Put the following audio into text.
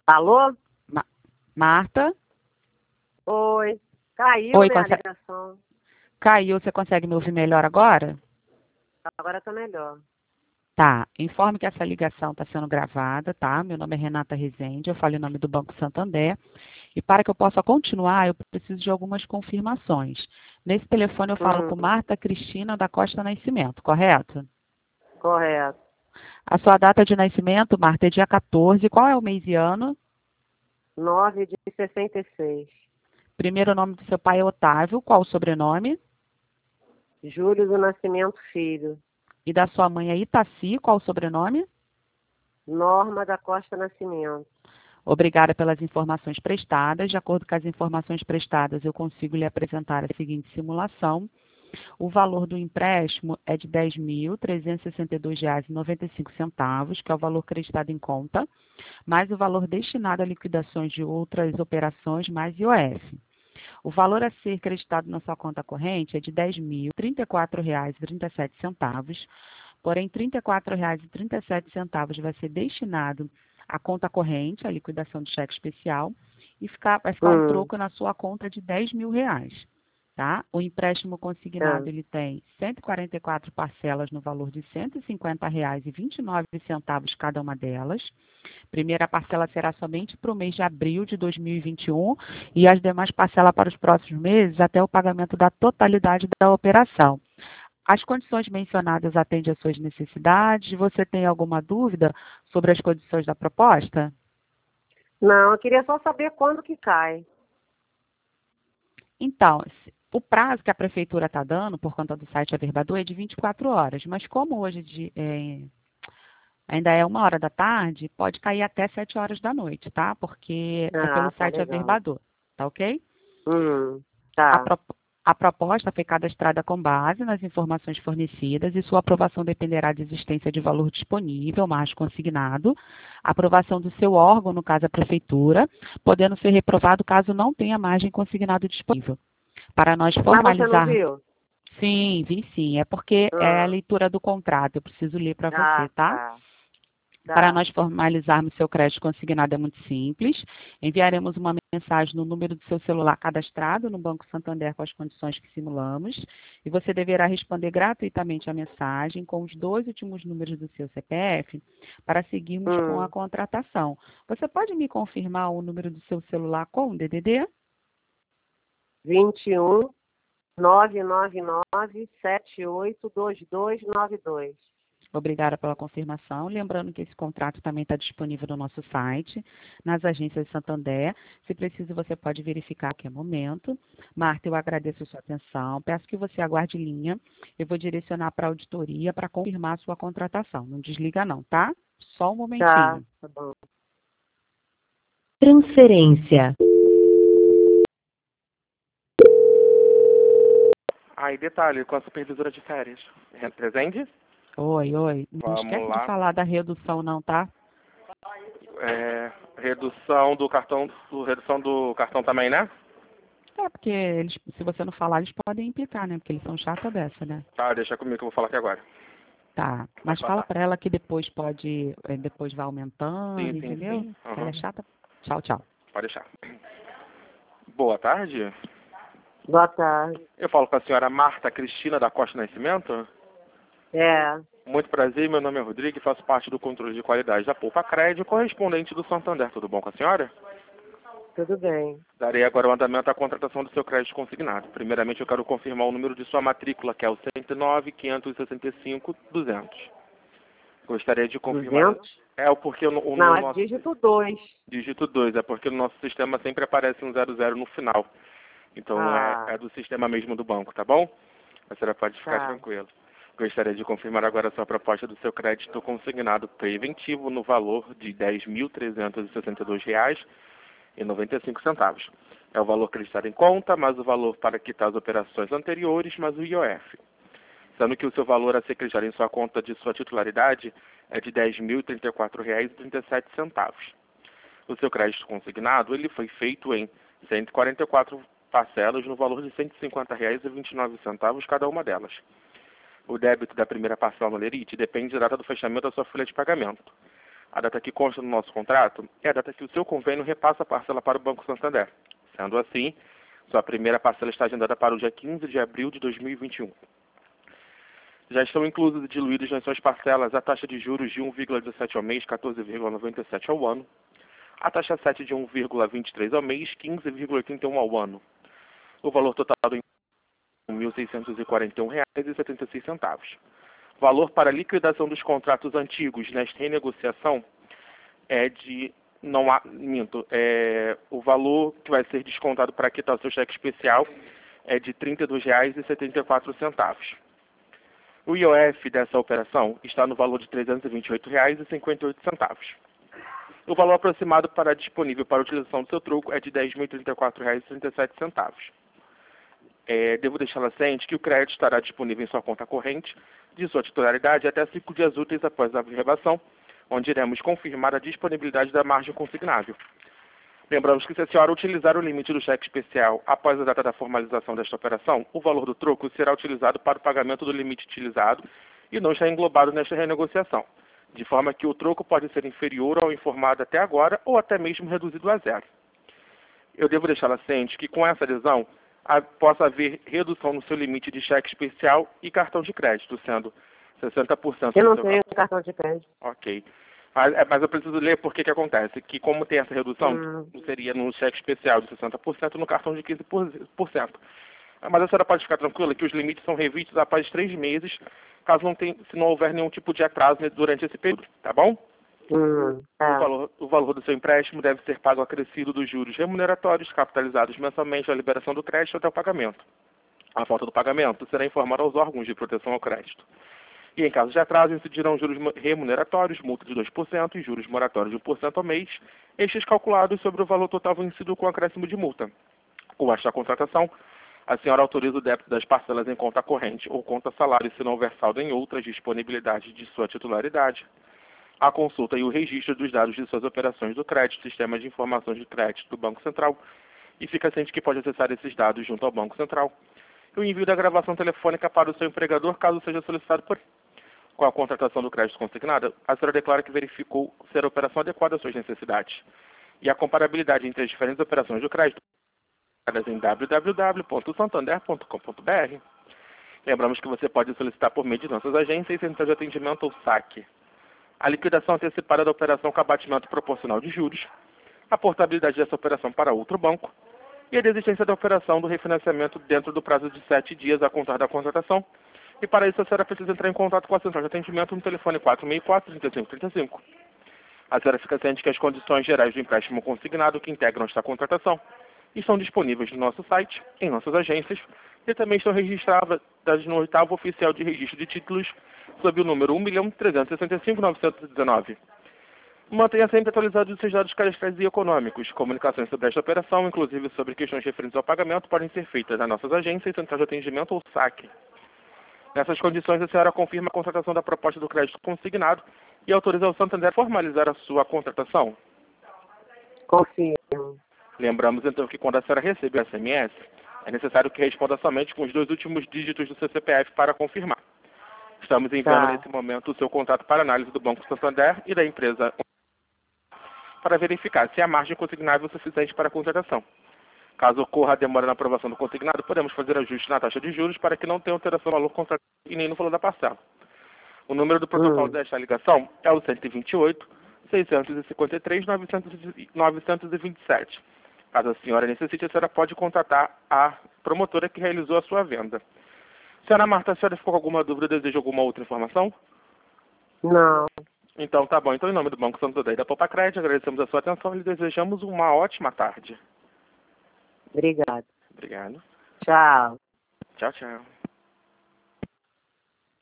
Alô? Ma- Marta? Oi. Caiu, Oi, né, a ligação. caiu. Você consegue me ouvir melhor agora? Agora tá melhor. Tá. Informe que essa ligação está sendo gravada, tá? Meu nome é Renata Rezende, eu falo em nome do Banco Santander. E para que eu possa continuar, eu preciso de algumas confirmações. Nesse telefone eu falo com Marta Cristina da Costa Nascimento, correto? Correto. A sua data de nascimento, Marta, é dia 14. Qual é o mês e ano? 9 de 66. Primeiro nome do seu pai é Otávio. Qual o sobrenome? Júlio do Nascimento Filho. E da sua mãe é Itaci. Qual o sobrenome? Norma da Costa Nascimento. Obrigada pelas informações prestadas. De acordo com as informações prestadas, eu consigo lhe apresentar a seguinte simulação. O valor do empréstimo é de R$ 10.362,95, que é o valor creditado em conta, mais o valor destinado a liquidações de outras operações, mais IOF. O valor a ser creditado na sua conta corrente é de R$ 10.034,37, porém R$ 34,37 vai ser destinado à conta corrente, à liquidação de cheque especial, e vai ficar um troco na sua conta de R$ 10.000. Tá? O empréstimo consignado ele tem 144 parcelas no valor de R$ 150,29 cada uma delas. Primeira parcela será somente para o mês de abril de 2021 e as demais parcelas para os próximos meses até o pagamento da totalidade da operação. As condições mencionadas atendem às suas necessidades? Você tem alguma dúvida sobre as condições da proposta? Não, eu queria só saber quando que cai. Então, o prazo que a prefeitura está dando, por conta do site Averbador, é de 24 horas. Mas como hoje ainda é 1 hora da tarde, pode cair até 7 horas da noite, tá? Porque é pelo Tá site legal. Averbador, tá ok? A, Tá. pro- a proposta foi cadastrada com base nas informações fornecidas e sua aprovação dependerá de existência de valor disponível, margem consignado, aprovação do seu órgão, no caso a prefeitura, podendo ser reprovado caso não tenha margem consignado disponível. Para nós Mas você não formalizar. viu? Sim, vi sim. É porque é a Ah, leitura do contrato. Eu preciso ler para você, tá? tá. Para Tá. nós formalizarmos seu crédito consignado é muito simples. Enviaremos uma mensagem no número do seu celular cadastrado no Banco Santander com as condições que simulamos. E você deverá responder gratuitamente a mensagem com os 2 últimos números do seu CPF para seguirmos com a contratação. Você pode me confirmar o número do seu celular com o DDD? 21 999 782292. Obrigada pela confirmação. Lembrando que esse contrato também está disponível no nosso site, nas agências de Santander. Se preciso, você pode verificar a qualquer momento. Marta, eu agradeço a sua atenção. Peço que você aguarde linha. Eu vou direcionar para a auditoria para confirmar a sua contratação. Não desliga não, tá? Só um Tá, momentinho. tá bom. Transferência. Aí, detalhe, com a supervisora de férias. Presente? Oi, oi. Não Vamos esquece de lá. falar da redução não, tá? Redução do cartão também, né? É, porque eles, se você não falar, eles podem implicar, né? Porque eles são chata dessa, né? Tá, deixa comigo que eu vou falar aqui agora. Tá, mas Pode fala passar. para ela que depois depois vai aumentando, Sim, sim, entendeu? sim. Que ela é chata. Tchau, tchau. Pode deixar. Boa tarde. Boa tarde. Eu falo com a senhora Marta Cristina da Costa Nascimento. É, Muito prazer, meu nome é Rodrigo e faço parte do controle de qualidade da Poupa Crédito, correspondente do Santander. Tudo bom com a senhora? tudo bem. Darei agora o andamento à contratação do seu crédito consignado. Primeiramente, eu quero confirmar o número de sua matrícula, que é o 109.565.200. Gostaria de confirmar. 200? Porque no Não, é nosso dígito 2. dígito 2, é porque no nosso sistema sempre aparece um 00 no final. Então é do sistema mesmo do banco, tá bom? A senhora pode ficar Tá. tranquila. Gostaria de confirmar agora a sua proposta do seu crédito consignado preventivo no valor de R$ 10.362,95. É o valor creditado em conta, mais o valor para quitar as operações anteriores, mais o IOF. Sendo que o seu valor a ser creditado em sua conta de sua titularidade é de R$ 10.034,37. O seu crédito consignado ele foi feito em 144 parcelas no valor de R$ 150,29 cada uma delas. O débito da primeira parcela no lerite depende da data do fechamento da sua folha de pagamento. A data que consta no nosso contrato é a data que o seu convênio repassa a parcela para o Banco Santander. Sendo assim, sua primeira parcela está agendada para o dia 15 de abril de 2021. Já estão inclusos e diluídos nas suas parcelas a taxa de juros de 1,17 ao mês, 14,97 ao ano, a taxa 7 de 1,23 ao mês, 15,81 ao ano. O valor total do R$ 1.641,76. Valor para liquidação dos contratos antigos nesta renegociação é de... Não há... Minto. O valor que vai ser descontado para quitar o seu cheque especial é de R$ 32,74. O IOF dessa operação está no valor de R$ 328,58. O valor aproximado disponível para a utilização do seu troco é de R$ 10.034,37. Devo deixá-la ciente que o crédito estará disponível em sua conta corrente de sua titularidade até 5 dias úteis após a averbação, onde iremos confirmar a disponibilidade da margem consignável. Lembramos que se a senhora utilizar o limite do cheque especial após a data da formalização desta operação, o valor do troco será utilizado para o pagamento do limite utilizado e não está englobado nesta renegociação, de forma que o troco pode ser inferior ao informado até agora ou até mesmo reduzido a zero. Eu devo deixá-la ciente que com essa adesão possa haver redução no seu limite de cheque especial e cartão de crédito, sendo 60% Eu não do seu tenho cartão de crédito. Ok. Mas eu preciso ler porque que acontece. Que como tem essa redução, seria no cheque especial de 60% no cartão de 15%. Mas a senhora pode ficar tranquila que os limites são revistos após 3 meses, caso se não houver nenhum tipo de atraso durante esse período, tá bom? Tá. O valor do seu empréstimo deve ser pago acrescido dos juros remuneratórios capitalizados mensalmente à liberação do crédito até o pagamento. A falta do pagamento será informada aos órgãos de proteção ao crédito. E em caso de atraso, incidirão juros remuneratórios, multa de 2% e juros moratórios de 1% ao mês, estes calculados sobre o valor total vencido com acréscimo de multa. Com esta contratação, a senhora autoriza o débito das parcelas em conta corrente ou conta salário se não houver saldo em outras disponibilidades de sua titularidade, a consulta e o registro dos dados de suas operações do crédito, sistema de informações de crédito do Banco Central, e fica ciente que pode acessar esses dados junto ao Banco Central, e o envio da gravação telefônica para o seu empregador, caso seja solicitado por ele. Com a contratação do crédito consignado, a senhora declara que verificou ser a operação adequada às suas necessidades, e a comparabilidade entre as diferentes operações do crédito em www.santander.com.br. Lembramos que você pode solicitar por meio de nossas agências, centros de atendimento ou saque a liquidação antecipada da operação com abatimento proporcional de juros, a portabilidade dessa operação para outro banco e a desistência da operação do refinanciamento dentro do prazo de 7 dias a contar da contratação. E para isso a senhora precisa entrar em contato com a central de atendimento no telefone 464-3535. A senhora fica ciente que as condições gerais do empréstimo consignado que integram esta contratação estão disponíveis no nosso site, em nossas agências, e também estão registradas no 8º Oficial de Registro de Títulos, sob o número 1.365.919. Mantenha sempre atualizados os seus dados cadastrais e econômicos. Comunicações sobre esta operação, inclusive sobre questões referentes ao pagamento, podem ser feitas nas nossas agências, central de atendimento ou saque. Nessas condições, a senhora confirma a contratação da proposta do crédito consignado e autoriza o Santander a formalizar a sua contratação? Confirmo. Lembramos, então, que quando a senhora receber o SMS, é necessário que responda somente com os 2 últimos dígitos do seu CPF para confirmar. Estamos enviando nesse momento o seu contato para análise do Banco Santander e da empresa para verificar se há margem consignável suficiente para a contratação. Caso ocorra a demora na aprovação do consignado, podemos fazer ajuste na taxa de juros para que não tenha alteração no valor contratado e nem no valor da parcela. O número do protocolo desta ligação é o 128-653-927. Caso a senhora necessite, a senhora pode contatar a promotora que realizou a sua venda. Senhora Marta, a senhora ficou com alguma dúvida, deseja alguma outra informação? Não. Então tá bom. Então, em nome do Banco Santander e da Poupa Crédito, agradecemos a sua atenção e lhe desejamos uma ótima tarde. Obrigado. Obrigado. Tchau. Tchau, tchau.